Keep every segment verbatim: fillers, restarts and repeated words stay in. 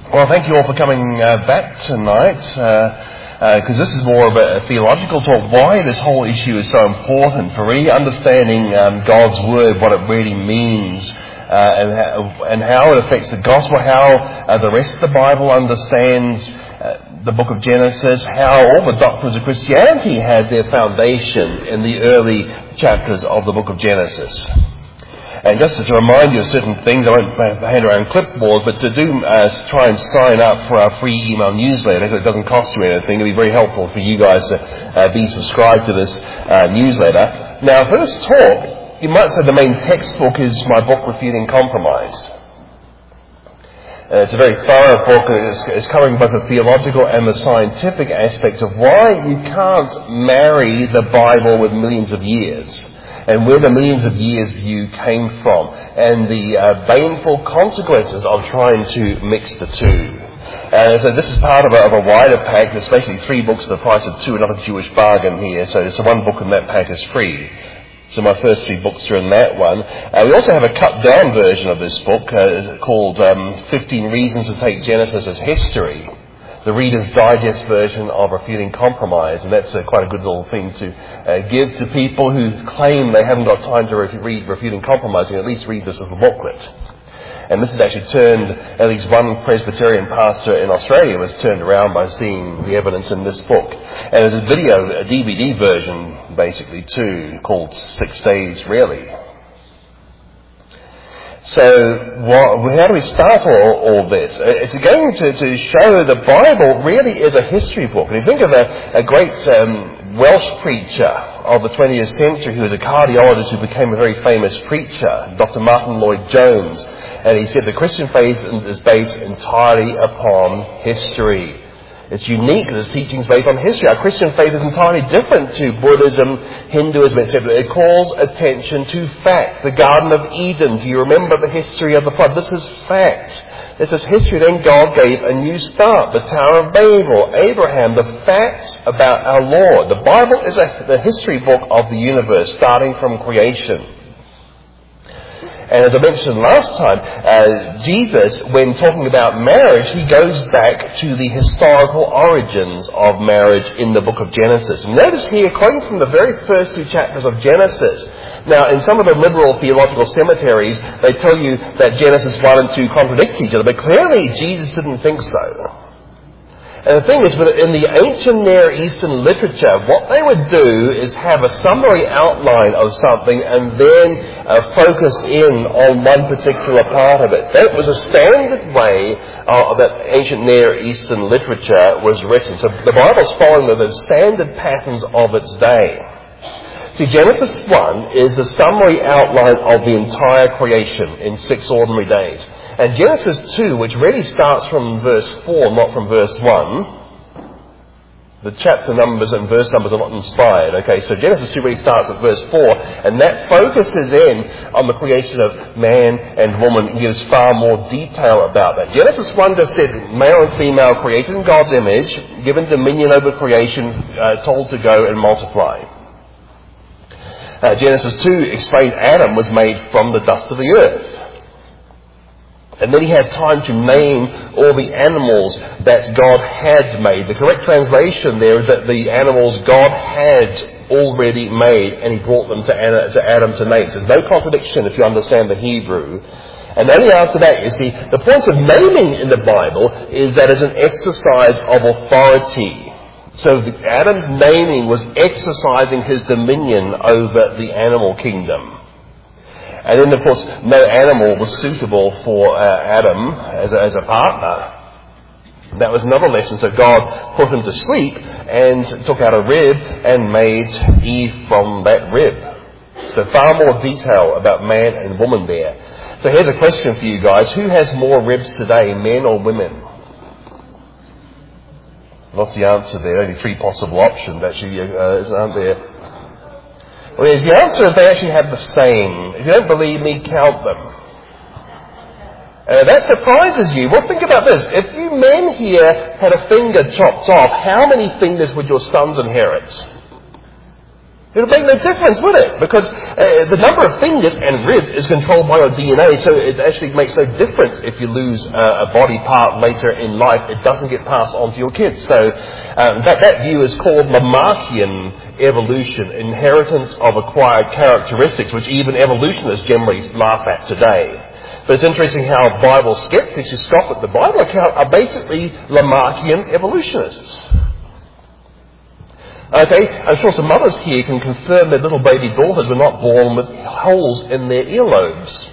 Well, thank you all for coming uh, back tonight, because uh, uh, this is more of a, a theological talk. Why this whole issue is so important for really understanding um, God's Word, what it really means, uh, and, how, and how it affects the gospel, how uh, the rest of the Bible understands uh, the book of Genesis, how all the doctrines of Christianity had their foundation in the early chapters of the book of Genesis. And just to remind you of certain things, I won't hand around clipboard, but to do uh, try and sign up for our free email newsletter, because it doesn't cost you anything. It'll be very helpful for you guys to uh, be subscribed to this uh, newsletter. Now, for this talk, you might say the main textbook is my book, Refuting Compromise. Uh, it's a very thorough book. It's, it's covering both the theological and the scientific aspects of why you can't marry the Bible with millions of years, and where the millions of years view came from, and the uh, baneful consequences of trying to mix the two. And so this is part of a, of a wider pack. There's basically three books at the price of two, another Jewish bargain here. So, so one book in that pack is free. So my first three books are in that one. Uh, we also have a cut-down version of this book uh, called um, fifteen Reasons to Take Genesis as History. The Reader's Digest version of Refuting Compromise, and that's uh, quite a good little thing to uh, give to people who claim they haven't got time to re- read Refuting Compromise. You can at least read this little booklet. And this has actually turned, at least one Presbyterian pastor in Australia was turned around by seeing the evidence in this book. And there's a video, a D V D version, basically, too, called Six Days Really. So, what, how do we start all, all this? It's going to, to show the Bible really is a history book. And you think of a, a great um, Welsh preacher of the twentieth century who was a cardiologist who became a very famous preacher, Doctor Martin Lloyd-Jones. And he said the Christian faith is based entirely upon history. It's unique that its teaching is based on history. Our Christian faith is entirely different to Buddhism, Hinduism, et cetera. It calls attention to fact. The Garden of Eden, do you remember the history of the flood? This is fact. This is history. Then God gave a new start. The Tower of Babel, Abraham, the facts about our Lord. The Bible is a, the history book of the universe, starting from creation. And as I mentioned last time, uh, Jesus, when talking about marriage, he goes back to the historical origins of marriage in the book of Genesis. And notice here, quoting from the very first two chapters of Genesis. Now, in some of the liberal theological cemeteries, they tell you that Genesis one and two contradict each other, but clearly Jesus didn't think so. And the thing is, in the ancient Near Eastern literature, what they would do is have a summary outline of something and then uh, focus in on one particular part of it. That was a standard way uh, that ancient Near Eastern literature was written. So the Bible's following the standard patterns of its day. See, Genesis one is a summary outline of the entire creation in six ordinary days. And Genesis two, which really starts from verse four, not from verse one, the chapter numbers and verse numbers are not inspired. Okay, so Genesis two really starts at verse four, and that focuses in on the creation of man and woman and gives far more detail about that. Genesis one just said male and female created in God's image, given dominion over creation, uh, told to go and multiply. Uh, Genesis two explained Adam was made from the dust of the earth. And then he had time to name all the animals that God had made. The correct translation there is that the animals God had already made, and he brought them to Adam to name. So there's no contradiction if you understand the Hebrew. And only after that, you see, the point of naming in the Bible is that it's an exercise of authority. So Adam's naming was exercising his dominion over the animal kingdom. And then, of course, no animal was suitable for uh, Adam as a, as a partner. That was another lesson. So God put him to sleep and took out a rib and made Eve from that rib. So far more detail about man and woman there. So here's a question for you guys. Who has more ribs today, men or women? What's the answer there? Only three possible options, actually, uh, aren't there? Well, the answer is they actually have the same. If you don't believe me, count them. Uh, that surprises you. Well, think about this. If you men here had a finger chopped off, how many fingers would your sons inherit? It would make no difference, would it? Because uh, the number of fingers and ribs is controlled by your D N A, so it actually makes no difference if you lose uh, a body part later in life. It doesn't get passed on to your kids. So um, that, that view is called Lamarckian evolution, inheritance of acquired characteristics, which even evolutionists generally laugh at today. But it's interesting how Bible skeptics who scoff at the Bible account are basically Lamarckian evolutionists. Okay, I'm sure some mothers here can confirm their little baby daughters were not born with holes in their earlobes.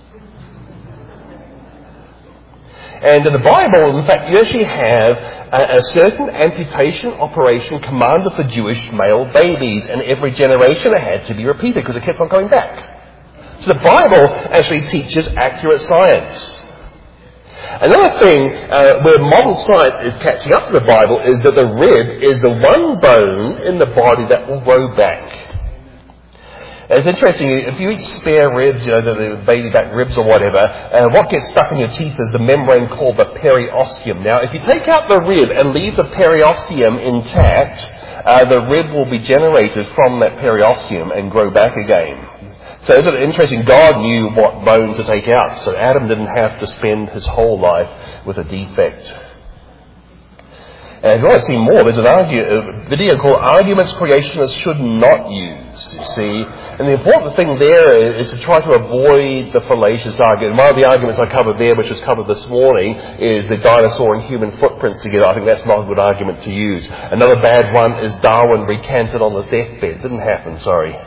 And in the Bible, in fact, you actually have a, a certain amputation operation commanded for Jewish male babies, and every generation it had to be repeated because it kept on going back. So the Bible actually teaches accurate science. Another thing uh, where modern science is catching up to the Bible is that the rib is the one bone in the body that will grow back. It's interesting, if you eat spare ribs, you know, the, the baby back ribs or whatever, uh, what gets stuck in your teeth is the membrane called the periosteum. Now, if you take out the rib and leave the periosteum intact, uh, the rib will be generated from that periosteum and grow back again. So isn't it interesting? God knew what bone to take out, so Adam didn't have to spend his whole life with a defect. And if you want to see more, there's an argue, a video called Arguments Creationists Should Not Use, you see. And the important thing there is to try to avoid the fallacious argument. One of the arguments I covered there, which was covered this morning, is the dinosaur and human footprints together. I think that's not a good argument to use. Another bad one is Darwin recanted on his deathbed. Didn't happen, sorry.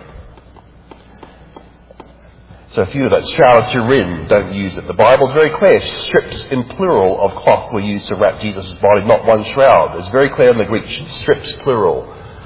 So a few of that, Charles Turin, don't use it. The Bible's very clear. Strips in plural of cloth were used to wrap Jesus' body, not one shroud. It's very clear in the Greek, strips plural.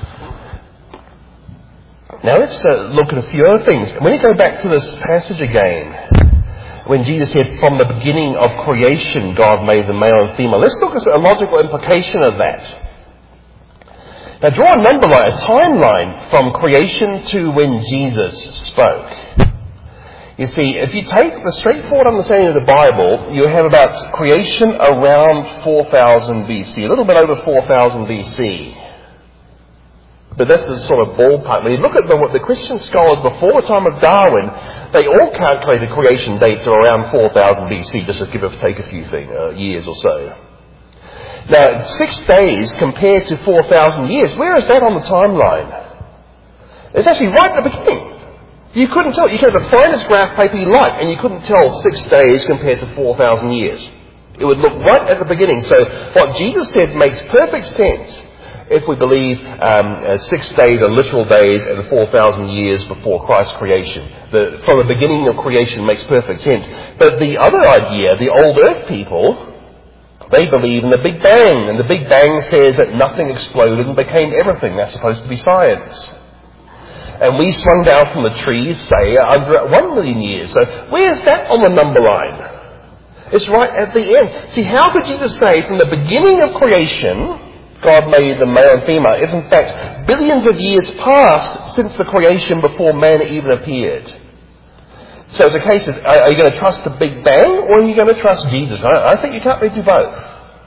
Now let's uh, look at a few other things. When you go back to this passage again, when Jesus said, from the beginning of creation, God made the male and female. Let's look at a logical implication of that. Now draw a number line, a timeline from creation to when Jesus spoke. You see, if you take the straightforward understanding of the Bible, you have about creation around four thousand B C, a little bit over four thousand B C. But that's the sort of ballpark. When you look at the, the Christian scholars before the time of Darwin, they all calculated creation dates of around four thousand B C, just to give or take a few things, uh, years or so. Now, six days compared to four thousand years, where is that on the timeline? It's actually right at the beginning. You couldn't tell. You could have the finest graph paper you like, and you couldn't tell six days compared to four thousand years. It would look right at the beginning. So what Jesus said makes perfect sense if we believe um, uh, six days are literal days and four thousand years before Christ's creation. The, from the beginning of creation makes perfect sense. But the other idea, the old earth people, they believe in the Big Bang. And the Big Bang says that nothing exploded and became everything. That's supposed to be science. And we swung down from the trees, say, under one million years. So where's that on the number line? It's right at the end. See, how could Jesus say from the beginning of creation, God made the male and female, if in fact billions of years passed since the creation before man even appeared? So the case is, are you going to trust the Big Bang or are you going to trust Jesus? I think you can't really do both.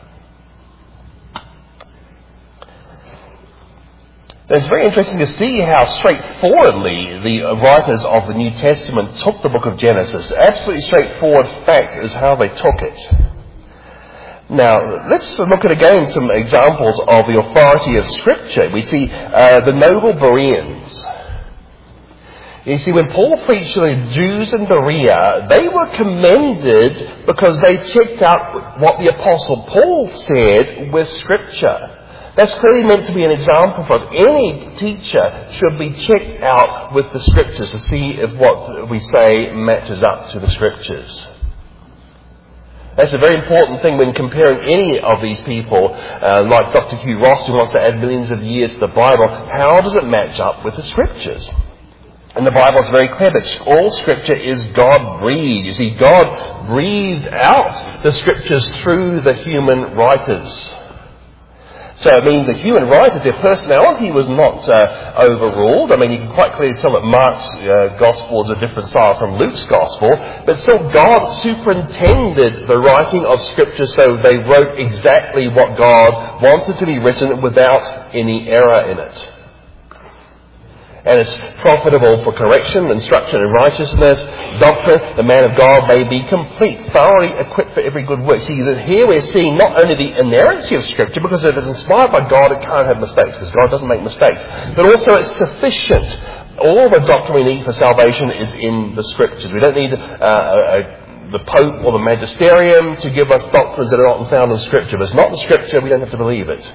It's very interesting to see how straightforwardly the writers of the New Testament took the book of Genesis. Absolutely straightforward fact is how they took it. Now, let's look at again some examples of the authority of Scripture. We see uh, the noble Bereans. You see, when Paul preached to the Jews in Berea, they were commended because they checked out what the Apostle Paul said with Scripture. That's clearly meant to be an example for any teacher should be checked out with the Scriptures to see if what we say matches up to the Scriptures. That's a very important thing when comparing any of these people, uh, like Doctor Hugh Ross, who wants to add millions of years to the Bible. How does it match up with the Scriptures? And the Bible is very clear that all Scripture is God-breathed. You see, God breathed out the Scriptures through the human writers. So it means the human writers, their personality was not uh, overruled. I mean, you can quite clearly tell that Mark's uh, Gospel is a different style from Luke's Gospel, but still God superintended the writing of Scripture so they wrote exactly what God wanted to be written without any error in it. And it's profitable for correction, instruction in righteousness, doctrine. The man of God may be complete, thoroughly equipped for every good work. See, that here we're seeing not only the inerrancy of Scripture, because if it's inspired by God, it can't have mistakes, because God doesn't make mistakes. But also it's sufficient. All the doctrine we need for salvation is in the Scriptures. We don't need uh, a, a, the Pope or the Magisterium to give us doctrines that are not found in Scripture. If it's not in Scripture, we don't have to believe it.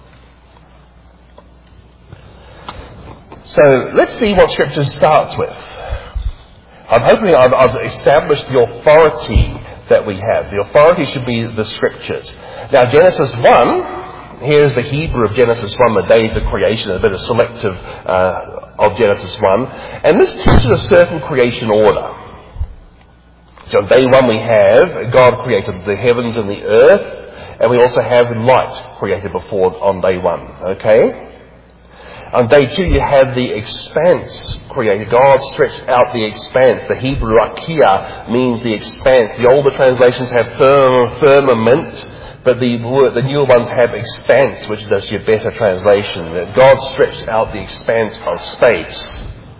So let's see what Scripture starts with. I'm hoping I've, I've established the authority that we have. The authority should be the Scriptures. Now, Genesis one, here's the Hebrew of Genesis one, the days of creation, a bit of selective uh, of Genesis one. And this teaches a certain creation order. So on day one we have, God created the heavens and the earth, and we also have light created before on day one. Okay? On day two, you have the expanse created. God stretched out the expanse. The Hebrew rakia means the expanse. The older translations have firm, firmament, but the the newer ones have expanse, which is your better translation. That God stretched out the expanse of space.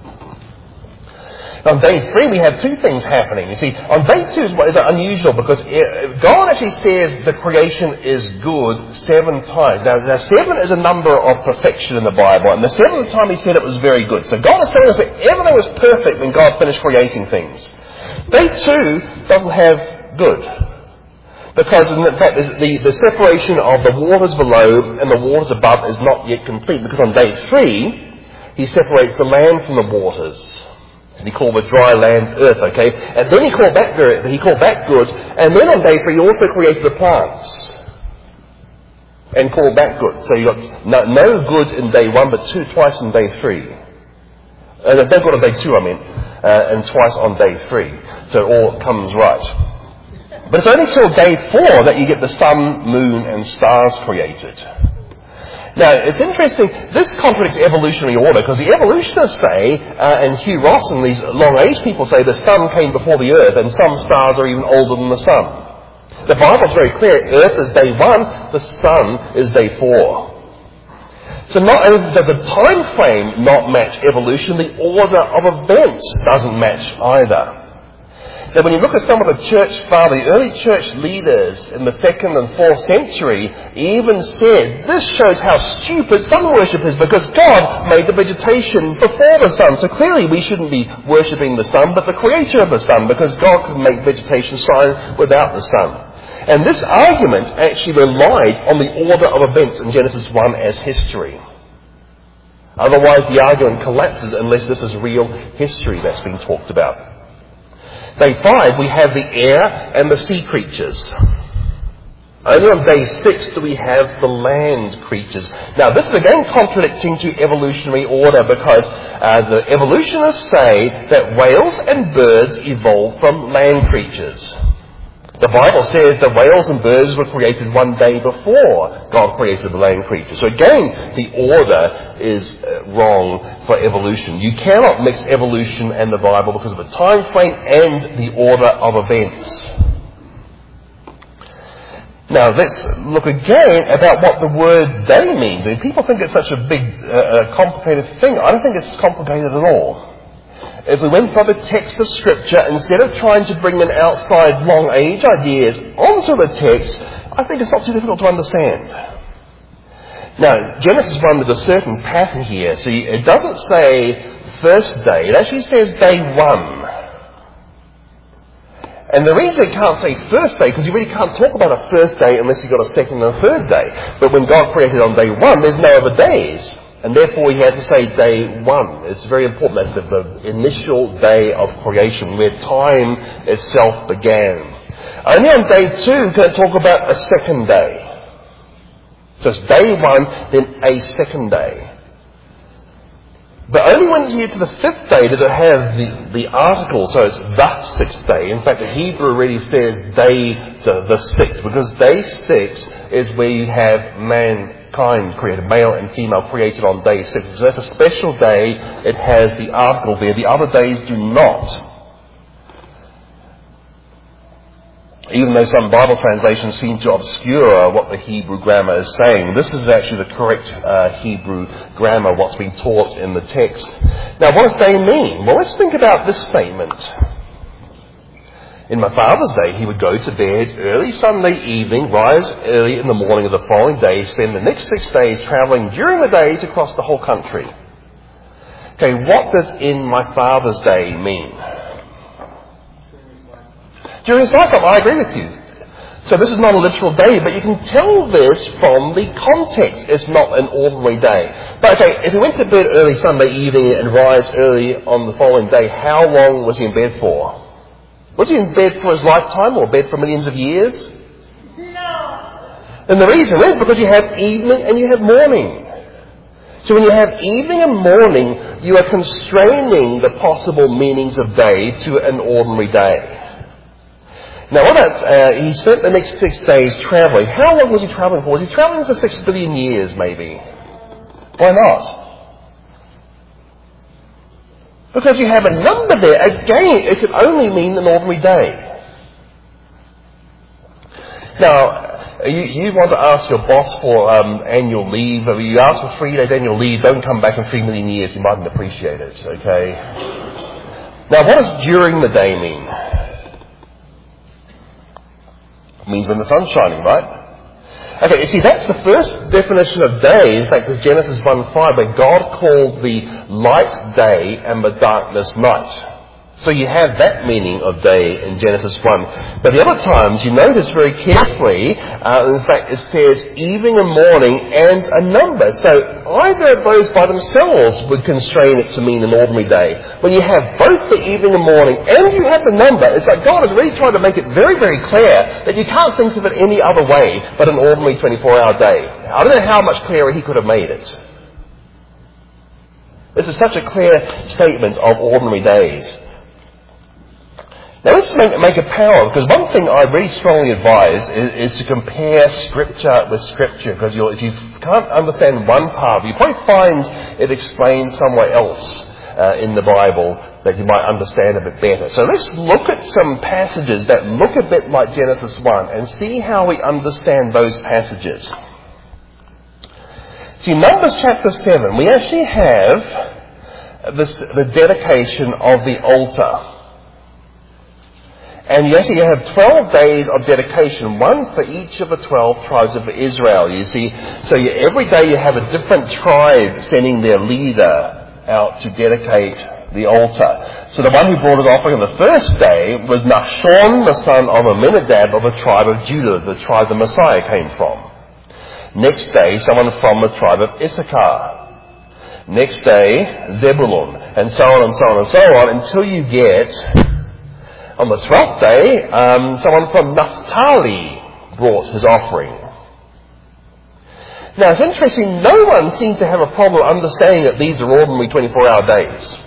On day three, we have two things happening. You see, on day two is what is unusual, because God actually says the creation is good seven times. Now, now, seven is a number of perfection in the Bible, and the seventh time He said it was very good. So God is telling us that everything was perfect when God finished creating things. Day two doesn't have good, because in fact the, the separation of the waters below and the waters above is not yet complete, because on day three He separates the land from the waters. And He called the dry land earth, okay? And then He called that good, He called that good. And then on day three, He also created the plants. And called that good. So you got no, no good in day one, but two twice in day three. Uh, no good on day two, I mean. Uh, and twice on day three. So it all comes right. But it's only till day four that you get the sun, moon, and stars created. Now, it's interesting, this contradicts evolutionary order, because the evolutionists say, uh, and Hugh Ross and these long-age people say, the sun came before the earth, and some stars are even older than the sun. The Bible's very clear, earth is day one, the sun is day four. So not only does the time frame not match evolution, the order of events doesn't match either. Now, when you look at some of the church fathers, the early church leaders in the second and fourth century even said, this shows how stupid sun worship is, because God made the vegetation before the sun. So clearly we shouldn't be worshipping the sun, but the creator of the sun, because God could make vegetation shine without the sun. And this argument actually relied on the order of events in Genesis one as history. Otherwise the argument collapses unless this is real history that's being talked about. Day five, we have the air and the sea creatures. Only on day six do we have the land creatures. Now, this is again contradicting to evolutionary order, because uh, the evolutionists say that whales and birds evolved from land creatures. The Bible says that whales and birds were created one day before God created the land creatures. So again, the order is uh, wrong for evolution. You cannot mix evolution and the Bible because of the time frame and the order of events. Now let's look again about what the word day means. I mean, people think it's such a big, uh, complicated thing. I don't think it's complicated at all. If we went by the text of Scripture, instead of trying to bring in outside long-age ideas onto the text, I think it's not too difficult to understand. Now, Genesis one, there's a certain pattern here. See, it doesn't say first day. It actually says day one. And the reason it can't say first day, because you really can't talk about a first day unless you've got a second and a third day. But when God created on day one, there's no other days. And therefore he had to say day one. It's very important. That's the, the initial day of creation, where time itself began. Only on day two can it talk about a second day. So it's day one, then a second day. But only when you get to the fifth day does it have the, the article, so it's the sixth day. In fact, the Hebrew really says day, so the sixth, because day six is where you have mankind created, male and female created on day six. So that's a special day, it has the article there. The other days do not. even though some Bible translations seem to obscure what the Hebrew grammar is saying, this is actually the correct uh, Hebrew grammar, what's being taught in the text. Now, what does day mean? Well, let's think about this statement. In my father's day, he would go to bed early Sunday evening, rise early in the morning of the following day, spend the next six days travelling during the day to cross the whole country. Okay, what does in my father's day mean? During his lifetime, I agree with you. So this is not a literal day, but you can tell this from the context. It's not an ordinary day. But okay, if he went to bed early Sunday evening and rise early on the following day, how long was he in bed for? Was he in bed for his lifetime or bed for millions of years? No. And the reason is because you have evening and you have morning. So when you have evening and morning, you are constraining the possible meanings of day to an ordinary day. Now, what about, uh, he spent the next six days travelling. How long was he travelling for? Was he travelling for six billion years, maybe? Why not? Because you have a number there. Again, it could only mean an ordinary day. Now, you, you want to ask your boss for um, annual leave. Or you ask for three days annual leave, don't come back in three million years. He mightn't appreciate it, okay? Now, what does during the day mean? It means when the sun's shining, right? Okay, you see, that's the first definition of day. In fact, it's Genesis one five, where God called the light day and the darkness night. So you have that meaning of day in Genesis one. But the other times, you notice very carefully, uh, in fact, it says evening and morning and a number. So either of those by themselves would constrain it to mean an ordinary day. When you have both the evening and morning and you have the number, it's like God is really trying to make it very, very clear that you can't think of it any other way but an ordinary twenty-four hour day. I don't know how much clearer he could have made it. This is such a clear statement of ordinary days. Now let's make, make a parallel, because one thing I really strongly advise is, is to compare Scripture with Scripture, because you'll, if you can't understand one part, you probably find it explained somewhere else uh, in the Bible that you might understand a bit better. So let's look at some passages that look a bit like Genesis one and see how we understand those passages. See, Numbers chapter seven, we actually have this, the dedication of the altar. And you actually have twelve days of dedication, one for each of the twelve tribes of Israel. You see, so you, every day you have a different tribe sending their leader out to dedicate the altar. So the one who brought his offering on the first day was Nahshon, the son of Amminadab of the tribe of Judah, the tribe the Messiah came from. Next day, someone from the tribe of Issachar. Next day, Zebulun, and so on and so on and so on, until you get... On the twelfth day, um, someone from Naphtali brought his offering. Now, it's interesting, no one seems to have a problem understanding that these are ordinary twenty-four hour days.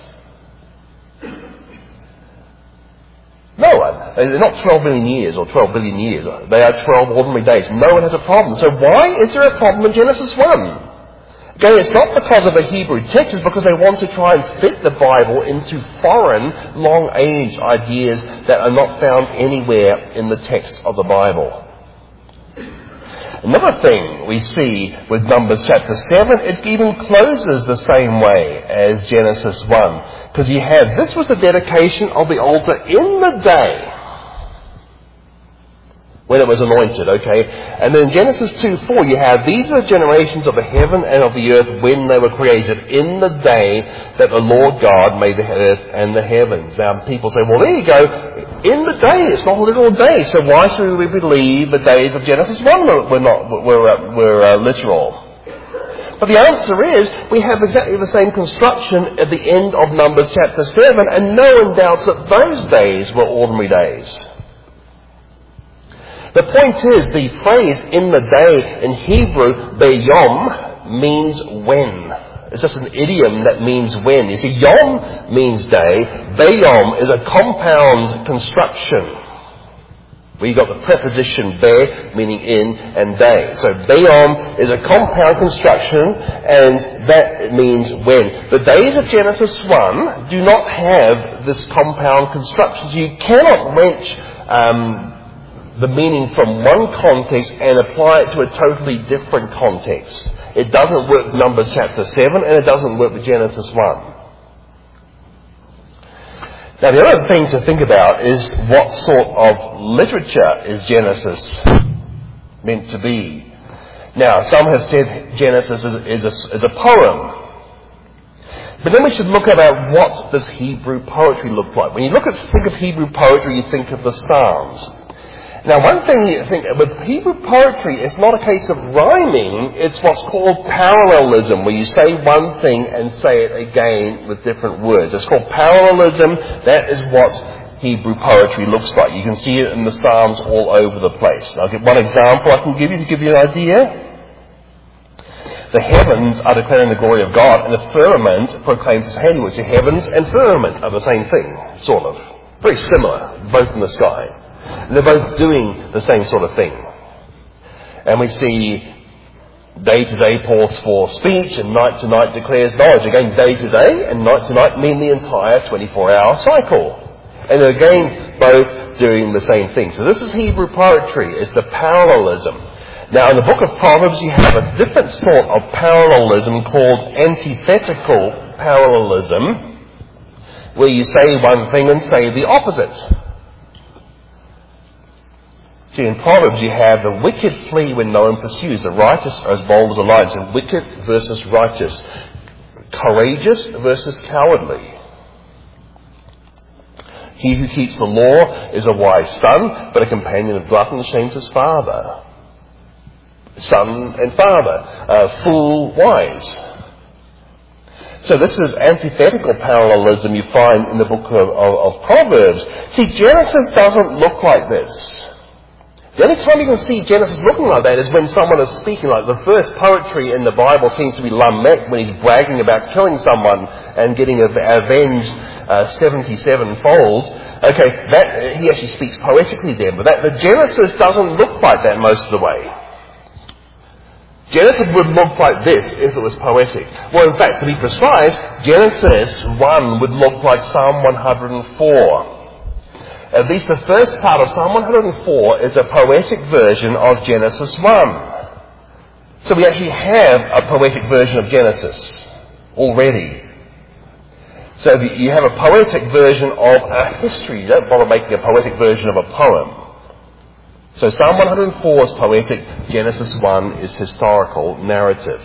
No one. They're not twelve million years or twelve billion years. They are twelve ordinary days. No one has a problem. So why is there a problem in Genesis one? Okay, it's not because of the Hebrew text, it's because they want to try and fit the Bible into foreign, long-age ideas that are not found anywhere in the text of the Bible. Another thing we see with Numbers chapter seven, it even closes the same way as Genesis one. Because you have, this was the dedication of the altar in the day when it was anointed, okay? And then Genesis two four, you have, these are the generations of the heaven and of the earth when they were created, in the day that the Lord God made the earth and the heavens. Now, people say, well, there you go. In the day, it's not a literal day, so why should we believe the days of Genesis one were not were, uh, were uh, literal? But the answer is, we have exactly the same construction at the end of Numbers chapter seven, and no one doubts that those days were ordinary days. The point is, the phrase in the day in Hebrew, bayom, means when. It's just an idiom that means when. You see, yom means day. Bayom is a compound construction. We got the preposition be, meaning in, and day. So bayom is a compound construction, and that means when. The days of Genesis one do not have this compound construction. So you cannot wrench um, the meaning from one context and apply it to a totally different context. It doesn't work with Numbers chapter seven, and it doesn't work with Genesis one. Now, the other thing to think about is what sort of literature is Genesis meant to be. Now, some have said Genesis is, is, a, is a poem. But then we should look about what does Hebrew poetry look like. When you look at think of Hebrew poetry, you think of the Psalms. Now, one thing you think with Hebrew poetry, it's not a case of rhyming, it's what's called parallelism, where you say one thing and say it again with different words. It's called parallelism. That is what Hebrew poetry looks like. You can see it in the Psalms all over the place. I'll give one example I can give you to give you an idea. The heavens are declaring the glory of God, and the firmament proclaims His handiwork. The heavens and firmament are the same thing, sort of. Very similar, both in the sky. And they're both doing the same sort of thing. And we see day to day calls for speech, and night to night declares knowledge. Again, day to day and night to night mean the entire twenty-four hour cycle. And again, both doing the same thing. So this is Hebrew poetry. It's the parallelism. Now, in the book of Proverbs, you have a different sort of parallelism called antithetical parallelism, where you say one thing and say the opposite. See, in Proverbs you have the wicked flee when no one pursues. The righteous are as bold as a lion. So wicked versus righteous. Courageous versus cowardly. He who keeps the law is a wise son, but a companion of glutton shames his father. Son and father. Uh, fool, wise. So this is antithetical parallelism you find in the book of, of, of Proverbs. See, Genesis doesn't look like this. The only time you can see Genesis looking like that is when someone is speaking. Like the first poetry in the Bible seems to be Lamech, when he's bragging about killing someone and getting avenged uh, seventy-seven-fold. Okay, that, he actually speaks poetically there, but that, the Genesis doesn't look like that most of the way. Genesis would look like this if it was poetic. Well, in fact, to be precise, Genesis one would look like Psalm one hundred four. At least the first part of Psalm one hundred four is a poetic version of Genesis one. So we actually have a poetic version of Genesis already. So you have a poetic version of a history. You don't bother making a poetic version of a poem. So Psalm one hundred four is poetic, Genesis one is historical narrative.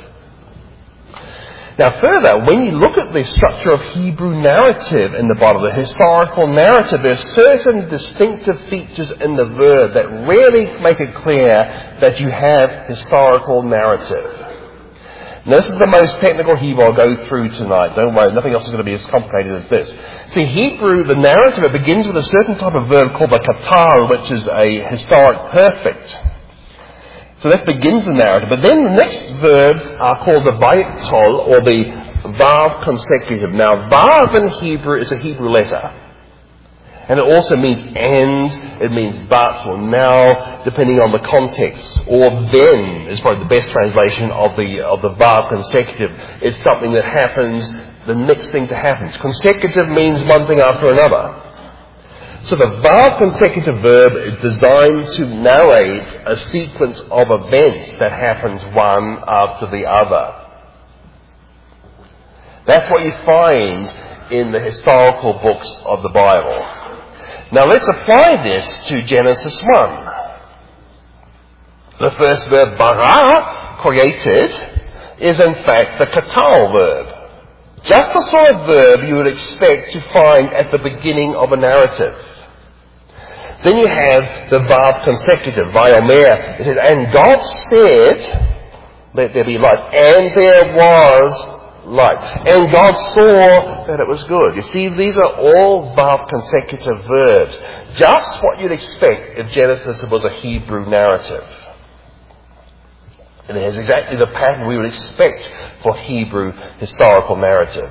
Now further, when you look at the structure of Hebrew narrative in the Bible, the historical narrative, there are certain distinctive features in the verb that really make it clear that you have historical narrative. Now, this is the most technical Hebrew I'll go through tonight. Don't worry, nothing else is going to be as complicated as this. See, Hebrew, the narrative, it begins with a certain type of verb called the katar, which is a historic perfect. So that begins the narrative. But then the next verbs are called the vayiktol, or the vav consecutive. Now, vav in Hebrew is a Hebrew letter. And it also means and, it means but, or now, depending on the context. Or then is probably the best translation of the of the vav consecutive. It's something that happens, the next thing to happen. Consecutive means one thing after another. So the vav consecutive verb is designed to narrate a sequence of events that happens one after the other. That's what you find in the historical books of the Bible. Now let's apply this to Genesis one. The first verb, bara, created, is in fact the katal verb. Just the sort of verb you would expect to find at the beginning of a narrative. Then you have the vav consecutive, vayomer. It says, and God said, let there be light. And there was light. And God saw that it was good. You see, these are all vav consecutive verbs. Just what you'd expect if Genesis was a Hebrew narrative. And it has exactly the pattern we would expect for Hebrew historical narrative.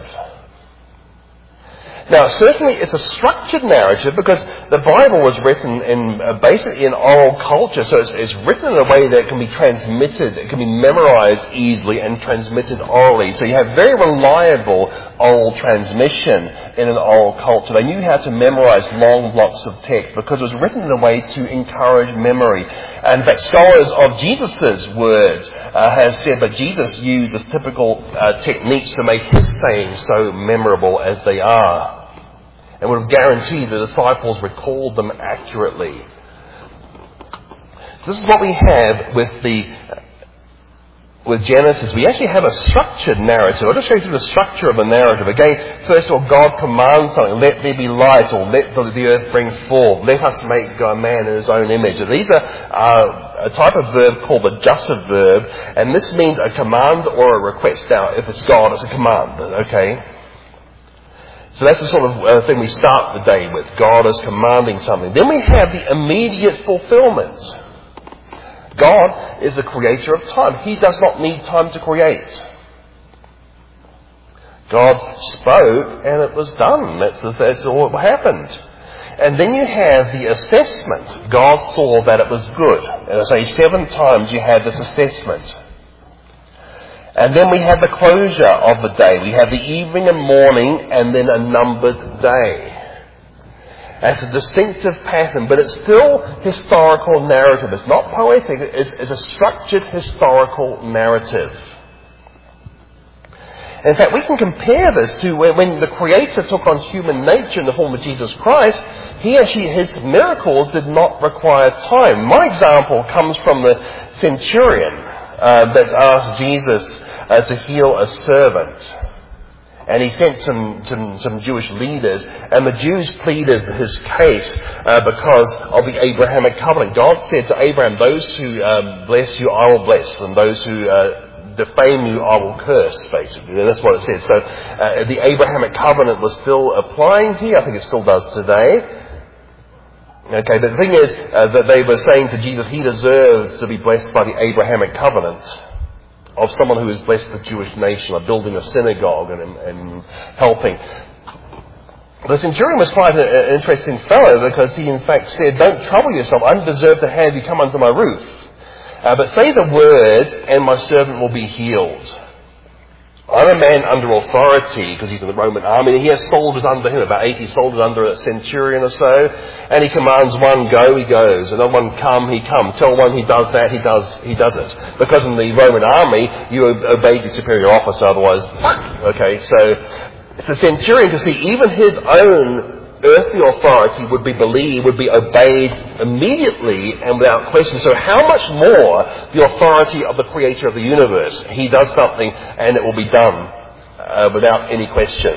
Now, certainly it's a structured narrative because the Bible was written in uh, basically in oral culture, so it's, it's written in a way that can be transmitted, it can be memorized easily and transmitted orally. So you have very reliable oral transmission in an oral culture. They knew how to memorize long blocks of text because it was written in a way to encourage memory. And in fact, scholars of Jesus' words uh, have said that Jesus used this typical uh, techniques to make his sayings so memorable as they are, and would have guaranteed the disciples recalled them accurately. So this is what we have with the with Genesis. We actually have a structured narrative. I'll just show you through the structure of the narrative. Again, first of all, God commands something. Let there be light, or let the, the earth bring forth. Let us make God man in his own image. And these are uh, a type of verb called the jussive verb, and this means a command or a request. Now, if it's God, it's a command, okay? So that's the sort of uh, thing we start the day with. God is commanding something. Then we have the immediate fulfillment. God is the creator of time. He does not need time to create. God spoke and it was done. That's, that's all that happened. And then you have the assessment. God saw that it was good. And I say seven times you have this assessment. And then we have the closure of the day. We have the evening and morning and then a numbered day. That's a distinctive pattern, but it's still historical narrative. It's not poetic. It's, it's a structured historical narrative. In fact, we can compare this to when the Creator took on human nature in the form of Jesus Christ. He actually, his miracles did not require time. My example comes from the centurion uh, that asked Jesus uh, to heal a servant. And he sent some, some, some Jewish leaders, and the Jews pleaded his case uh, because of the Abrahamic covenant. God said to Abraham, those who um, bless you, I will bless, and those who uh, defame you, I will curse, basically. And that's what it said. So uh, the Abrahamic covenant was still applying here. I think it still does today. Okay, but the thing is uh, that they were saying to Jesus, he deserves to be blessed by the Abrahamic covenant of someone who has blessed the Jewish nation, like building a synagogue and, and helping. The centurion was quite an interesting fellow because he in fact said, don't trouble yourself, I don't deserve to have you come under my roof. Uh, but say the word and my servant will be healed. I'm a man under authority because he's in the Roman army. He has soldiers under him, about eighty soldiers under a centurion or so. And he commands one go, he goes. Another one come, he comes. Tell one he does that, he does he does it. Because in the Roman army, you obeyed your superior officer, otherwise, okay, so it's the centurion to see even his own earthly authority would be believed, would be obeyed immediately and without question. So how much more the authority of the creator of the universe? He does something and it will be done uh, without any question.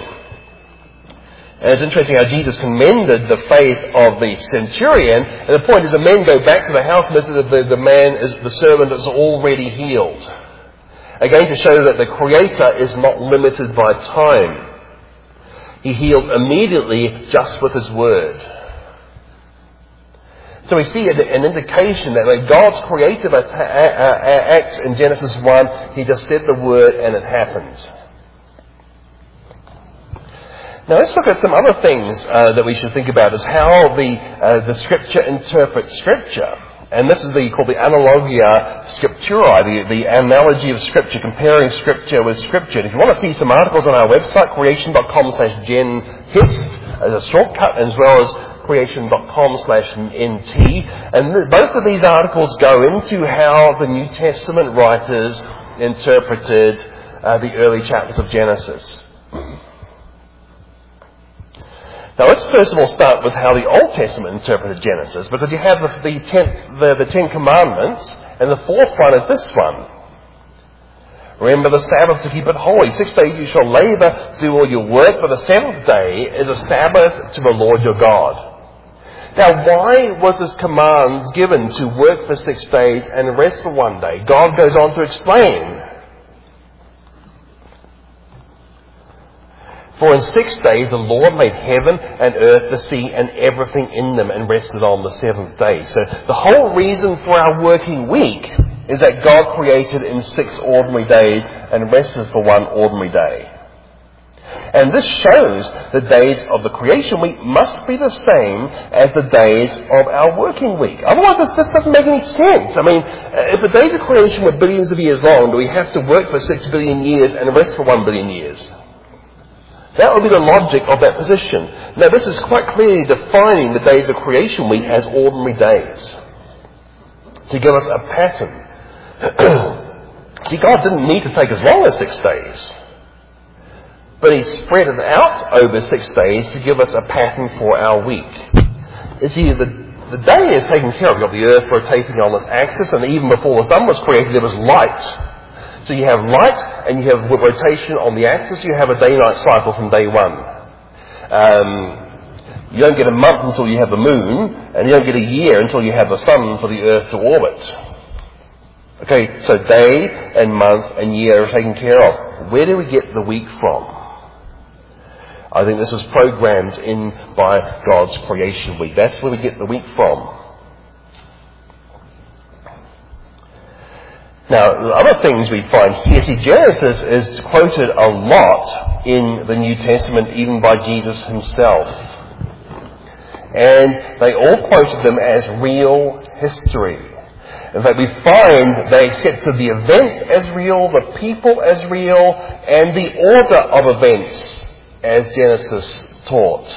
And it's interesting how Jesus commended the faith of the centurion. And the point is the men go back to the house and the, the, the man, is the servant is already healed. Again, to show that the creator is not limited by time. He healed immediately just with his word. So we see an indication that when God's creative act in Genesis one, he just said the word and it happened. Now let's look at some other things uh, that we should think about, is how the uh, the Scripture interprets Scripture. And this is the, called the Analogia Scripturae, the, the analogy of Scripture, comparing Scripture with Scripture. And if you want to see some articles on our website, creation.com slash genhist, as a shortcut, as well as creation.com slash nt. And th- both of these articles go into how the New Testament writers interpreted uh, the early chapters of Genesis. Now let's first of all start with how the Old Testament interpreted Genesis, because you have the, the, ten, the, the Ten Commandments, and the fourth one is this one. Remember the Sabbath to keep it holy. Six days you shall labor, do all your work, but the seventh day is a Sabbath to the Lord your God. Now why was this command given to work for six days and rest for one day? God goes on to explain. For in six days the Lord made heaven and earth, the sea, and everything in them, and rested on the seventh day. So the whole reason for our working week is that God created in six ordinary days and rested for one ordinary day. And this shows the days of the creation week must be the same as the days of our working week. Otherwise this, this doesn't make any sense. I mean, if the days of creation were billions of years long, do we have to work for six billion years and rest for one billion years? That would be the logic of that position. Now, this is quite clearly defining the days of creation week as ordinary days, to give us a pattern. See, God didn't need to take as long as six days, but He spread it out over six days to give us a pattern for our week. You see, the The day is taken care of. You've got the earth rotating on its axis, and even before the sun was created, there was light. So you have light, and you have rotation on the axis. You have a day-night cycle from day one. Um, you don't get a month until you have the moon, and you don't get a year until you have the sun for the earth to orbit. Okay, so day and month and year are taken care of. Where do we get the week from? I think this was programmed in by God's creation week. That's where we get the week from. Now, the other things we find here, see, Genesis is quoted a lot in the New Testament, even by Jesus himself. And they all quoted them as real history. In fact, we find they accepted the events as real, the people as real, and the order of events as Genesis taught.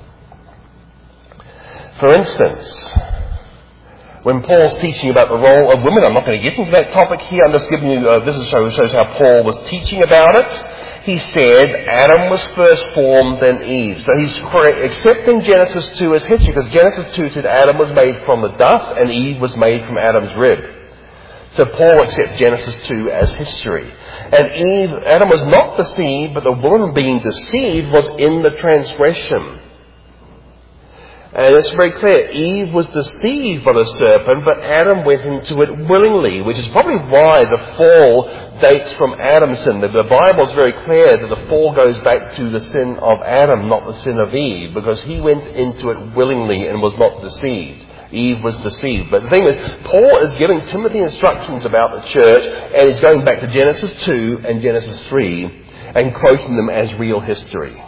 For instance, when Paul's teaching about the role of women, I'm not going to get into that topic here, I'm just giving you, uh, this is shows, shows how Paul was teaching about it. He said Adam was first formed, then Eve. So he's accepting Genesis two as history, because Genesis two said Adam was made from the dust and Eve was made from Adam's rib. So Paul accepts Genesis two as history. And Eve, Adam was not deceived, but the woman being deceived was in the transgression. And it's very clear, Eve was deceived by the serpent, but Adam went into it willingly, which is probably why the fall dates from Adam's sin. The Bible is very clear that the fall goes back to the sin of Adam, not the sin of Eve, because he went into it willingly and was not deceived. Eve was deceived. But the thing is, Paul is giving Timothy instructions about the church, and he's going back to Genesis two and Genesis three and quoting them as real history.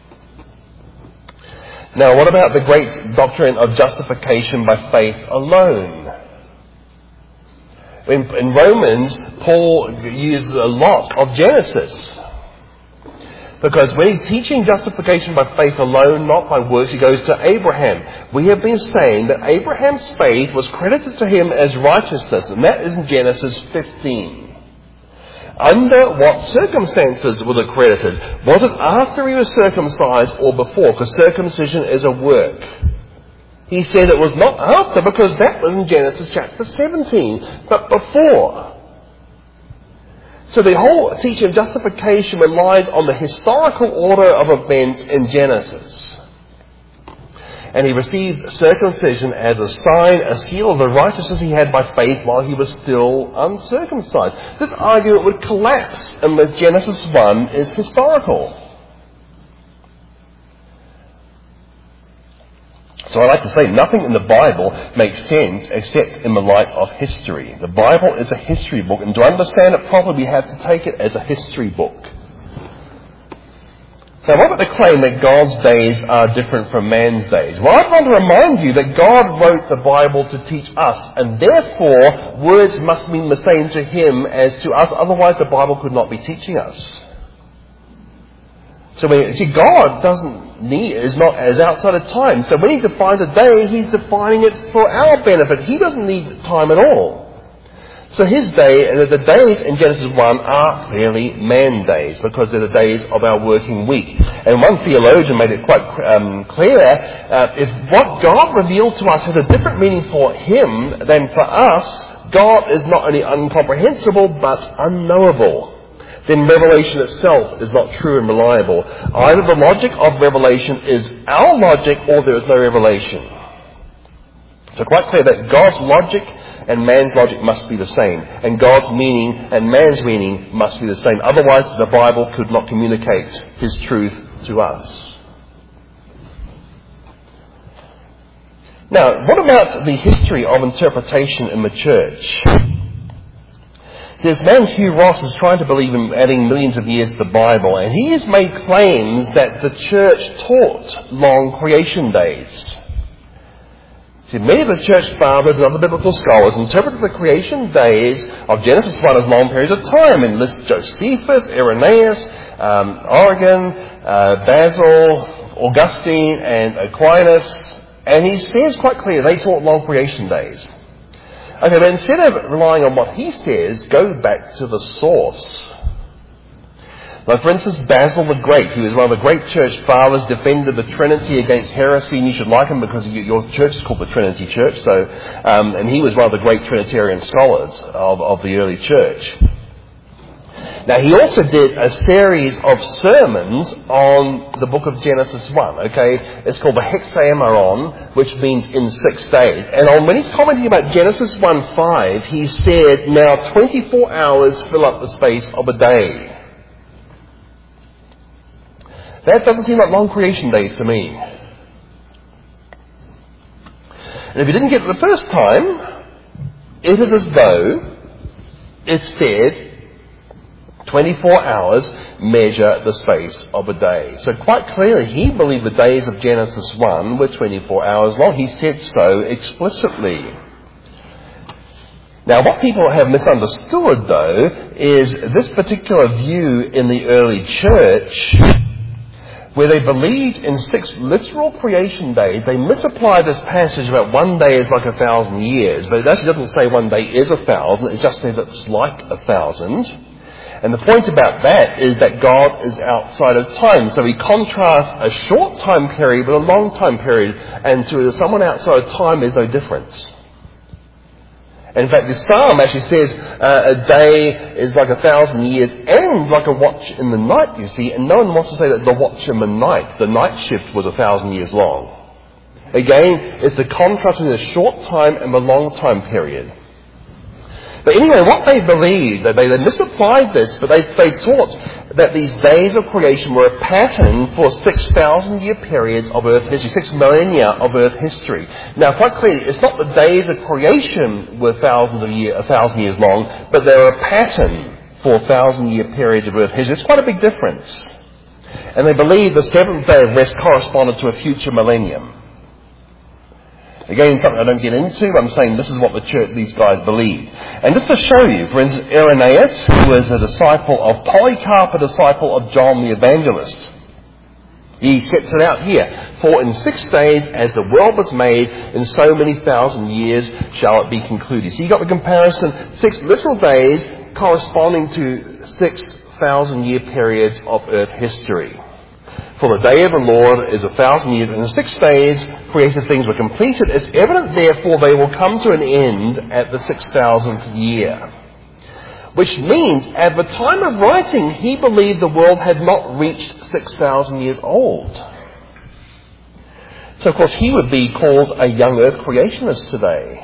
Now, what about the great doctrine of justification by faith alone? In, in Romans, Paul uses a lot of Genesis. Because when he's teaching justification by faith alone, not by works, he goes to Abraham. We have been saying that Abraham's faith was credited to him as righteousness, and that is in Genesis fifteen. Under what circumstances was it credited? Was it after he was circumcised or before? Because circumcision is a work. He said it was not after, because that was in Genesis chapter seventeen, but before. So the whole teaching of justification relies on the historical order of events in Genesis. And he received circumcision as a sign, a seal of the righteousness he had by faith while he was still uncircumcised. This argument would collapse unless Genesis one is historical. So I like to say nothing in the Bible makes sense except in the light of history. The Bible is a history book, and to understand it properly we have to take it as a history book. Now, what about the claim that God's days are different from man's days? Well, I want to remind you that God wrote the Bible to teach us, and therefore words must mean the same to Him as to us, otherwise the Bible could not be teaching us. So when, see, God doesn't need, is not as outside of time. So when He defines a day, He's defining it for our benefit. He doesn't need time at all. So His day, the days in Genesis one are clearly man days, because they're the days of our working week. And one theologian made it quite um, clear, uh, if what God revealed to us has a different meaning for Him than for us, God is not only incomprehensible but unknowable. Then revelation itself is not true and reliable. Either the logic of revelation is our logic, or there is no revelation. So quite clear that God's logic and man's logic must be the same, and God's meaning and man's meaning must be the same. Otherwise, the Bible could not communicate His truth to us. Now, what about the history of interpretation in the church? This man Hugh Ross is trying to believe in adding millions of years to the Bible, and he has made claims that the church taught long creation days. See, many of the church fathers and other biblical scholars interpreted the creation days of Genesis one as long periods of time, and list Josephus, Irenaeus, um, Origen, uh, Basil, Augustine, and Aquinas. And he says quite clearly they taught long creation days. Okay, but instead of relying on what he says, go back to the source. Like, for instance, Basil the Great, who was one of the great church fathers, defended the Trinity against heresy, and you should like him because your church is called the Trinity Church. So, um, and he was one of the great Trinitarian scholars of, of the early church. Now, he also did a series of sermons on the book of Genesis one, okay? It's called the Hexameron, which means in six days. And on, when he's commenting about Genesis one five, he said, now twenty-four hours fill up the space of a day. That doesn't seem like long creation days to me. And if you didn't get it the first time, it is as though it said twenty-four hours measure the space of a day. So quite clearly, he believed the days of Genesis one were twenty-four hours long. He said so explicitly. Now, what people have misunderstood, though, is this particular view in the early church, where they believed in six literal creation days. They misapplied this passage about one day is like a thousand years, but it actually doesn't say one day is a thousand, it just says it's like a thousand. And the point about that is that God is outside of time. So he contrasts a short time period with a long time period, and to someone outside of time there's no difference. In fact, the psalm actually says uh, a day is like a thousand years and like a watch in the night, you see. And no one wants to say that the watch in the night, the night shift, was a thousand years long. Again, it's the contrast between the short time and the long time period. But anyway, what they believed, they, they misapplied this, but they, they taught that these days of creation were a pattern for six thousand year periods of Earth history, six millennia of Earth history. Now, quite clearly, it's not the days of creation were thousands of year, a thousand years long, but they're a pattern for thousand year periods of Earth history. It's quite a big difference. And they believe the seventh day of rest corresponded to a future millennium. Again, something I don't get into, I'm saying this is what the church, these guys believed. And just to show you, for instance, Irenaeus, who was a disciple of Polycarp, a disciple of John the Evangelist. He sets it out here. For in six days, as the world was made, in so many thousand years shall it be concluded. So you got the comparison, six literal days corresponding to six thousand year periods of earth history. For the day of the Lord is a thousand years, and in six days created things were completed. It's evident, therefore, they will come to an end at the six thousandth year. Which means, at the time of writing, he believed the world had not reached six thousand years old. So, of course, he would be called a young earth creationist today.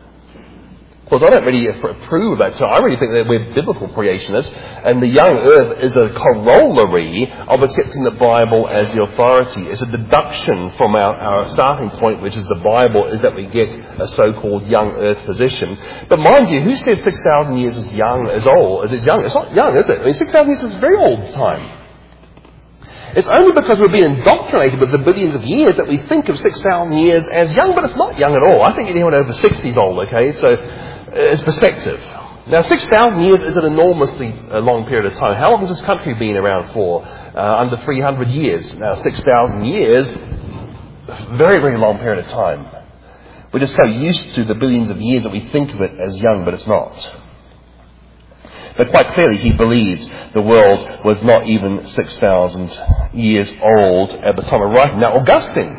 Of course, I don't really approve of that, so I really think that we're biblical creationists, and the young earth is a corollary of accepting the Bible as the authority. It's a deduction from our, our starting point, which is the Bible, is that we get a so-called young earth position. But mind you, who says six thousand years is young, is old? Is it young? It's not young, is it? I mean, six thousand years is a very old time. It's only because we're being indoctrinated with the billions of years that we think of six thousand years as young, but it's not young at all. I think anyone over sixty is old, okay? So it's perspective. Now, six thousand years is an enormously uh, long period of time. How long has this country been around for? Uh, under three hundred years. Now, six thousand years, very, very long period of time. We're just so used to the billions of years that we think of it as young, but it's not. But quite clearly he believes the world was not even six thousand years old at the time of writing. Now, Augustine,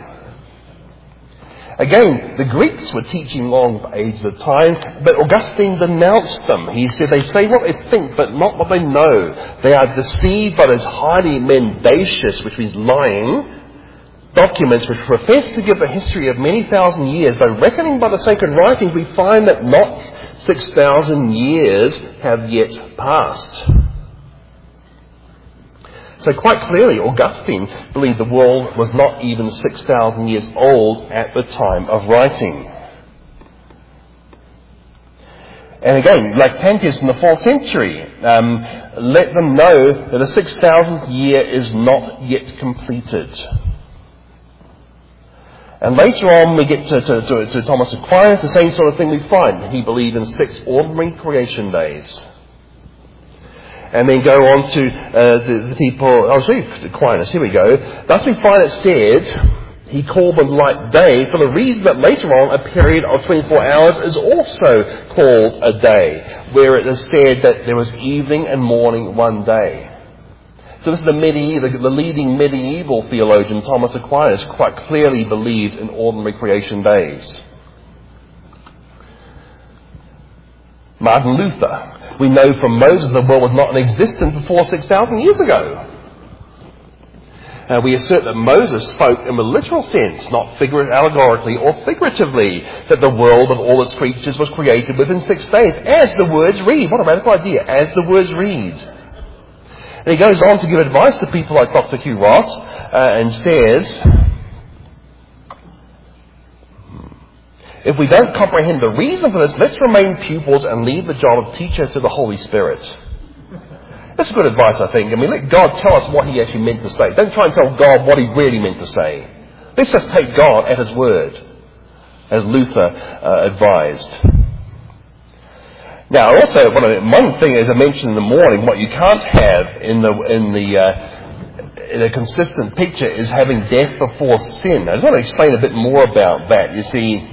again, the Greeks were teaching long for ages of time, but Augustine denounced them. He said they say what they think, but not what they know. They are deceived by those highly mendacious, which means lying, documents which profess to give a history of many thousand years. Though reckoning by the sacred writings, we find that not six thousand years have yet passed. So quite clearly, Augustine believed the world was not even six thousand years old at the time of writing. And again, Lactantius in the fourth century, um, let them know that the six thousandth year is not yet completed. And later on we get to, to, to, to Thomas Aquinas, the same sort of thing we find. He believed in six ordinary creation days. And then go on to uh, the, the people, I'll show you Aquinas, here we go. Thus we find it said, he called the light day for the reason that later on a period of twenty-four hours is also called a day, where it is said that there was evening and morning one day. So this is the, medieval, the leading medieval theologian, Thomas Aquinas, quite clearly believed in ordinary creation days. Martin Luther. We know from Moses the world was not in existence before six thousand years ago. Uh, we assert that Moses spoke in the literal sense, not figuratively, allegorically or figuratively, that the world of all its creatures was created within six days, as the words read. What a radical idea, as the words read. And he goes on to give advice to people like Doctor Hugh Ross, uh, and says, if we don't comprehend the reason for this, let's remain pupils and leave the job of teacher to the Holy Spirit. That's good advice, I think. I mean, let God tell us what he actually meant to say. Don't try and tell God what he really meant to say. Let's just take God at his word, as Luther uh, advised. Now, also, one thing, as I mentioned in the morning, what you can't have in the in the uh, in a consistent picture is having death before sin. I just want to explain a bit more about that. You see,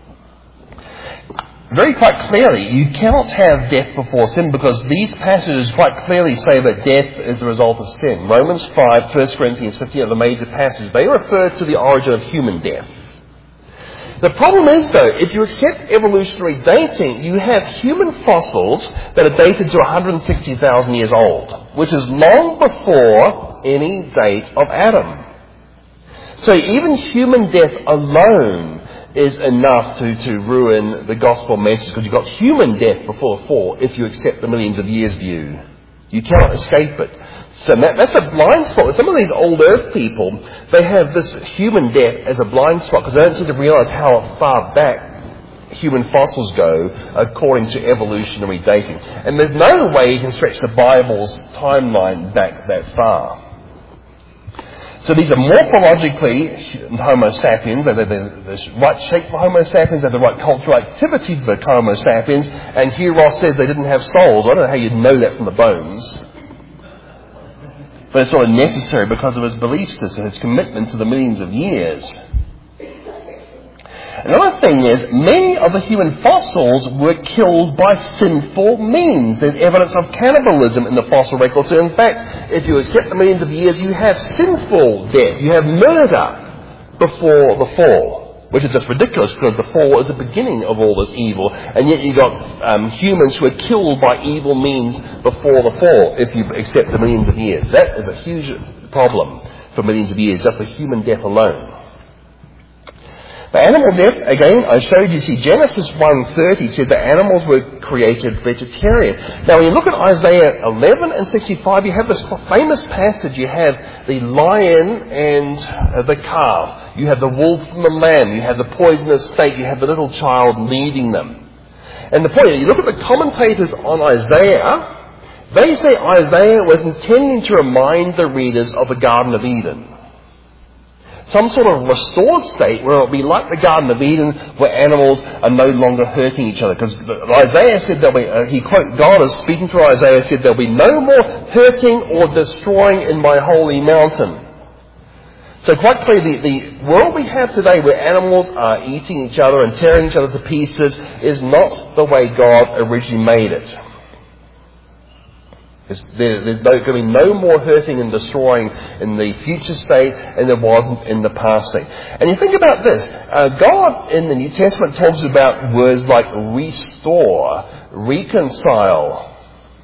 very quite clearly, you cannot have death before sin because these passages quite clearly say that death is the result of sin. Romans five, First Corinthians fifteen are the major passages. They refer to the origin of human death. The problem is, though, if you accept evolutionary dating, you have human fossils that are dated to one hundred sixty thousand years old, which is long before any date of Adam. So even human death alone is enough to, to ruin the gospel message, because you've got human death before the fall if you accept the millions of years view. You cannot escape it. So that, that's a blind spot. Some of these old earth people, they have this human death as a blind spot because they don't seem to realise how far back human fossils go according to evolutionary dating. And there's no way you can stretch the Bible's timeline back that far. So these are morphologically Homo sapiens. They're the right shape for Homo sapiens. They're the right cultural activity for Homo sapiens. And Hugh Ross says they didn't have souls. I don't know how you'd know that from the bones. But it's sort of necessary because of his belief system, his commitment to the millions of years. Another thing is, many of the human fossils were killed by sinful means. There's evidence of cannibalism in the fossil record. So in fact, if you accept the millions of years, you have sinful death. You have murder before the fall, which is just ridiculous because the fall is the beginning of all this evil. And yet you've got um, humans who are killed by evil means before the fall, if you accept the millions of years. That is a huge problem for millions of years, just for human death alone. The animal death, again, I showed you, see, Genesis one thirty said that animals were created vegetarian. Now, when you look at Isaiah eleven and sixty-five, you have this famous passage. You have the lion and uh, the calf. You have the wolf and the lamb. You have the poisonous snake. You have the little child leading them. And the point is, you look at the commentators on Isaiah, they say Isaiah was intending to remind the readers of the Garden of Eden. Some sort of restored state where it will be like the Garden of Eden, where animals are no longer hurting each other. Because Isaiah said there'll be, uh, he quote, God is speaking through Isaiah, said there'll be no more hurting or destroying in my holy mountain. So quite clearly, the, the world we have today where animals are eating each other and tearing each other to pieces is not the way God originally made it. There, there's no, going to be no more hurting and destroying in the future state than there wasn't in the past state. And you think about this. Uh, God in the New Testament talks about words like restore, reconcile,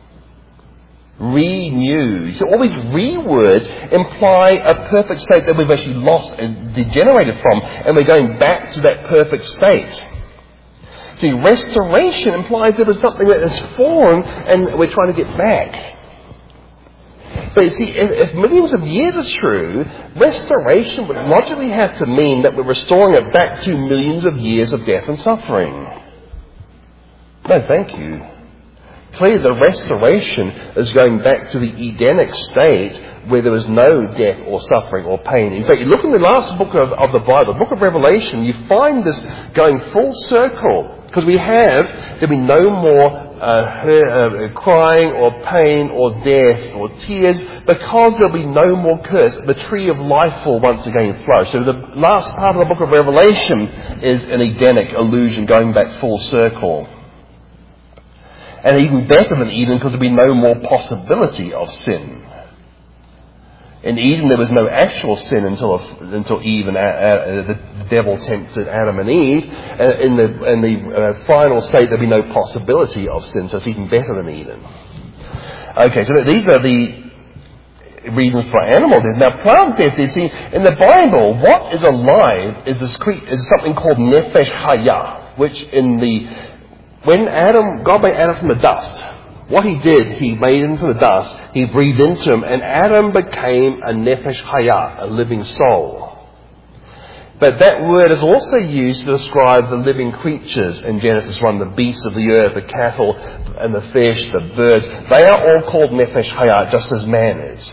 renew. So all these re words imply a perfect state that we've actually lost and degenerated from, and we're going back to that perfect state. See, restoration implies that there's something that has fallen and we're trying to get back. But you see, if, if millions of years are true, restoration would logically have to mean that we're restoring it back to millions of years of death and suffering. No, thank you. Clearly the restoration is going back to the Edenic state where there was no death or suffering or pain. In fact, you look in the last book of, of the Bible, the book of Revelation, you find this going full circle Because we have, there'll be no more uh, her, uh, crying or pain or death or tears, because there'll be no more curse. The tree of life will once again flourish. So the last part of the book of Revelation is an Edenic illusion going back full circle. And even better than Eden, because there'll be no more possibility of sin. In Eden, there was no actual sin until until Eve and uh, the devil tempted Adam and Eve. Uh, in the in the uh, final state, there'll be no possibility of sin, so it's even better than Eden. Okay, so these are the reasons for animal death. Now, plant death, you see, in the Bible, what is alive is this cre- is something called nefesh hayah, which in the when Adam God made Adam from the dust. What he did, he made him from the dust, he breathed into him, and Adam became a nefesh hayah, a living soul. But that word is also used to describe the living creatures in Genesis one, the beasts of the earth, the cattle and the fish, the birds. They are all called nefesh hayah, just as man is.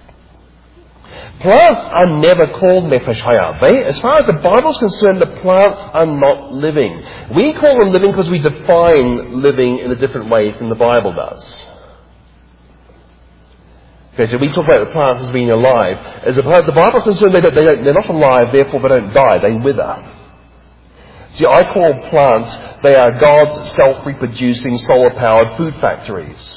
Plants are never called nefesh hayah. They, as far as the Bible is concerned, the plants are not living. We call them living because we define living in a different way than the Bible does. Okay, so we talk about the plants as being alive. As the Bible is concerned, they don't, they don't, they're not alive, therefore they don't die, they wither. See, I call plants, they are God's self-reproducing, solar-powered food factories.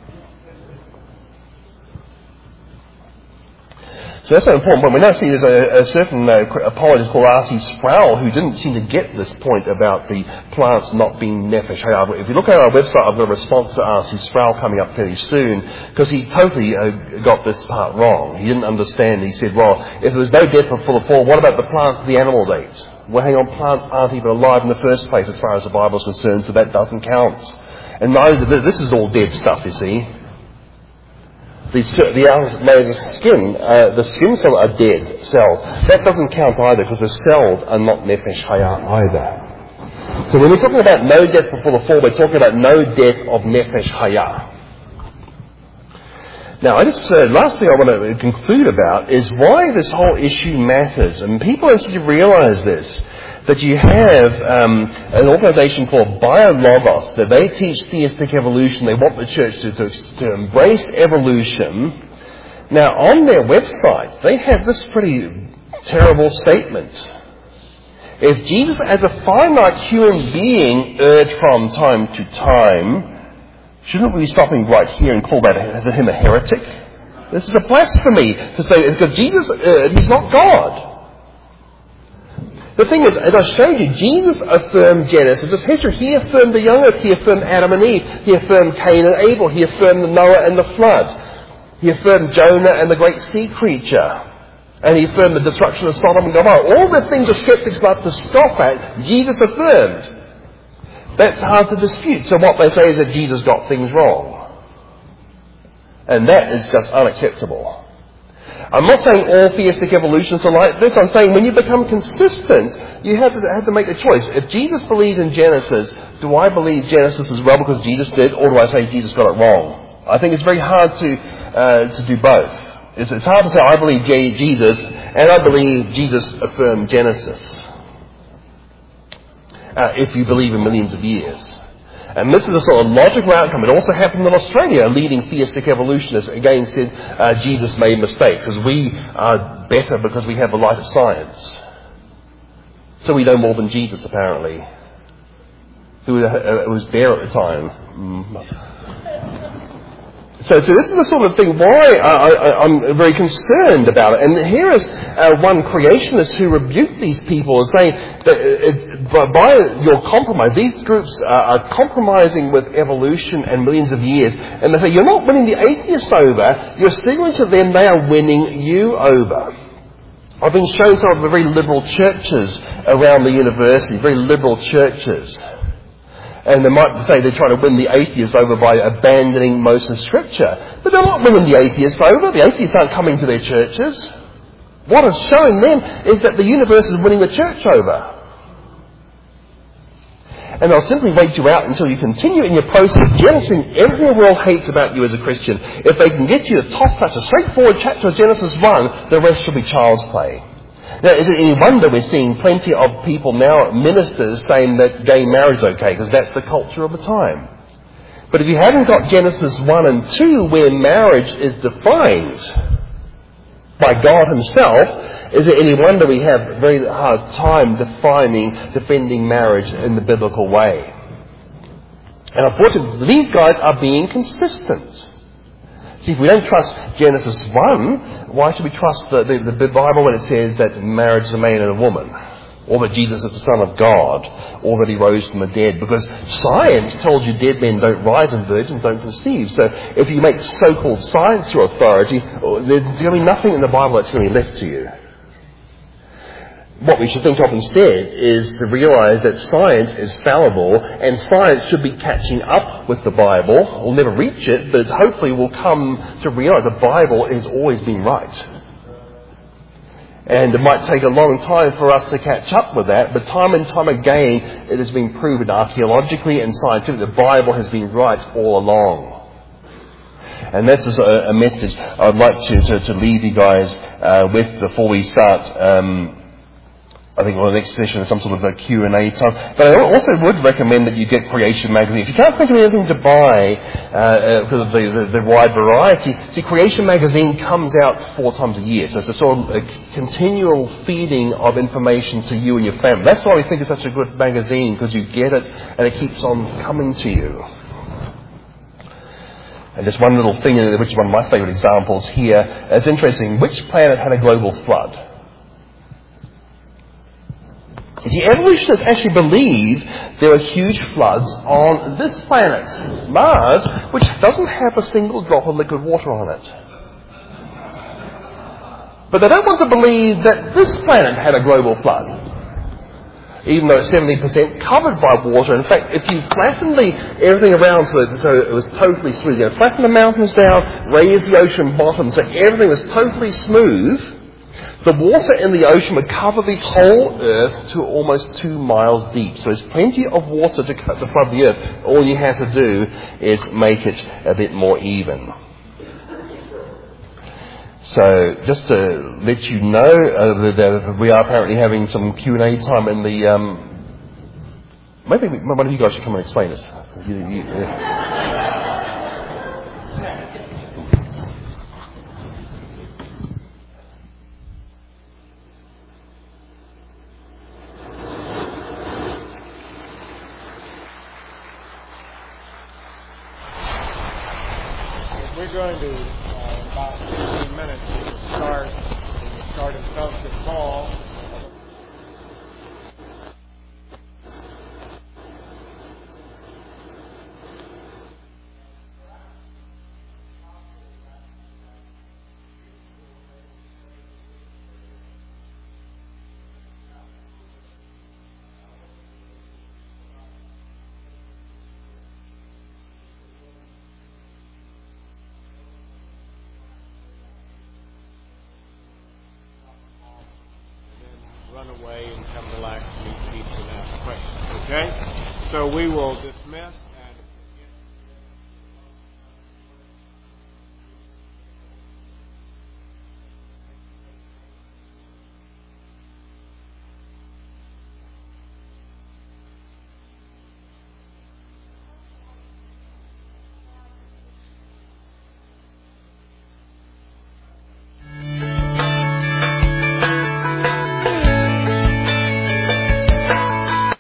So that's an important point. We now see there's a, a certain uh, apologist called R C Sproul who didn't seem to get this point about the plants not being nefesh hayah. If you look at our website, I've got a response to R C Sproul coming up fairly soon, because he totally uh, got this part wrong. He didn't understand. He said, well, if there was no death before the fall, what about the plants the animals ate? Well, hang on, plants aren't even alive in the first place as far as the Bible is concerned, so that doesn't count. And neither, this is all dead stuff, you see. The, the, the skin, uh, the skin cells are dead cells. That doesn't count either, because the cells are not nefesh hayah either. So when we're talking about no death before the fall, we're talking about no death of nefesh hayah. Now, I just, uh, last thing I want to conclude about is why this whole issue matters. And people don't seem to realize this. That you have um, an organisation called Biologos, that they teach theistic evolution. They want the church to, to, to embrace evolution. Now, on their website, they have this pretty terrible statement. If Jesus, as a finite human being, erred from time to time, shouldn't we be stopping right here and call that him a heretic? This is a blasphemy to say, because Jesus, uh, he's not God. The thing is, as I showed you, Jesus affirmed Genesis as history. He affirmed the young earth. He affirmed Adam and Eve. He affirmed Cain and Abel. He affirmed Noah and the flood. He affirmed Jonah and the great sea creature. And he affirmed the destruction of Sodom and Gomorrah. All the things the skeptics like to scoff at, Jesus affirmed. That's hard to dispute. So what they say is that Jesus got things wrong. And that is just unacceptable. I'm not saying all theistic evolutionists are like this. I'm saying when you become consistent, you have to, have to make a choice. If Jesus believed in Genesis, do I believe Genesis as well because Jesus did, or do I say Jesus got it wrong? I think it's very hard to uh, to do both. It's, it's hard to say I believe J- Jesus and I believe Jesus affirmed Genesis. Uh, if you believe in millions of years. And this is a sort of logical outcome. It also happened in Australia. A leading theistic evolutionist again said uh, Jesus made mistakes because we are better because we have the light of science. So we know more than Jesus, apparently, who was there at the time. Mm. So, so this is the sort of thing why I, I, I'm very concerned about it. And here is uh, one creationist who rebuked these people, saying that it, by, by your compromise, these groups are, are compromising with evolution and millions of years. And they say, you're not winning the atheists over, you're signaling to them they are winning you over. I've been shown some of the very liberal churches around the university, very liberal churches. And they might say they're trying to win the atheists over by abandoning most of Scripture. But they're not winning the atheists over. The atheists aren't coming to their churches. What it's showing them is that the universe is winning the church over. And they'll simply wait you out until you continue in your process, genocide everything the world hates about you as a Christian. If they can get you to toss such a straightforward chapter of Genesis one, the rest shall be child's play. Now, is it any wonder we're seeing plenty of people now, ministers, saying that gay marriage is okay, because that's the culture of the time. But if you haven't got Genesis one and two, where marriage is defined by God himself, is it any wonder we have a very hard time defining, defending marriage in the biblical way? And unfortunately, these guys are being consistent. See, if we don't trust Genesis one, why should we trust the, the, the Bible when it says that marriage is a man and a woman? Or that Jesus is the Son of God? Or that he rose from the dead? Because science tells you dead men don't rise and virgins don't conceive. So if you make so-called science your authority, there's going to be nothing in the Bible that's going to be left to you. What we should think of instead is to realize that science is fallible, and science should be catching up with the Bible. We'll never reach it, but hopefully we'll come to realize the Bible has always been right. And it might take a long time for us to catch up with that, but time and time again it has been proven archaeologically and scientifically the Bible has been right all along. And that's a, a message I'd like to, to, to leave you guys uh, with before we start. Um, I think on the next session is some sort of a Q and A time. But I also would recommend that you get Creation Magazine. If you can't think of anything to buy uh, because of the, the, the wide variety, see, Creation Magazine comes out four times a year. So it's a sort of a continual feeding of information to you and your family. That's why we think it's such a good magazine, because you get it and it keeps on coming to you. And just one little thing, which is one of my favourite examples here. It's interesting. Which planet had a global flood? The evolutionists actually believe there are huge floods on this planet, Mars, which doesn't have a single drop of liquid water on it. But they don't want to believe that this planet had a global flood, even though it's seventy percent covered by water. In fact, if you flatten the, everything around so it, so it was totally smooth, you know, flatten the mountains down, raise the ocean bottom so everything was totally smooth, the water in the ocean would cover the whole earth to almost two miles deep. So there's plenty of water to, to flood the earth. All you have to do is make it a bit more even. So just to let you know, uh, that we are apparently having some Q and A time in the... Um, maybe one of you guys should come and explain it. You, you, uh, We're going to, uh, about fifteen minutes, start, start in Fellowship Hall. Run away and come relax and eat pizza and ask questions, okay? So we will dismiss.